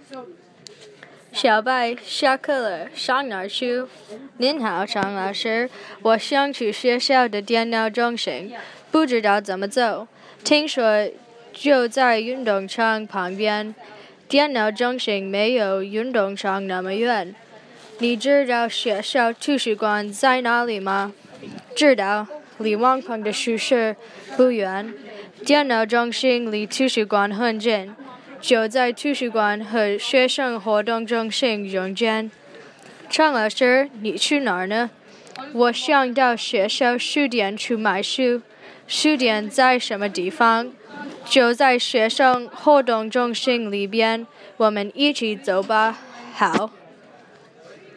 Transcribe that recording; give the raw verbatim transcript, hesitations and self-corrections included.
小白，下课了，上哪儿去？您好，常老师，我想去学校的电脑中心，不知道怎么走。听说就在运动场旁边，电脑中心没有运动场那么远。你知道学校图书馆在哪里吗？知道，离王鹏的宿舍不远。电脑中心离图书馆很近。就在图书馆和学生活动中心中间。常老师，你去哪儿呢？我想到学校书店去买书。书店在什么地方？就在学生活动中心里边。我们一起走吧。好。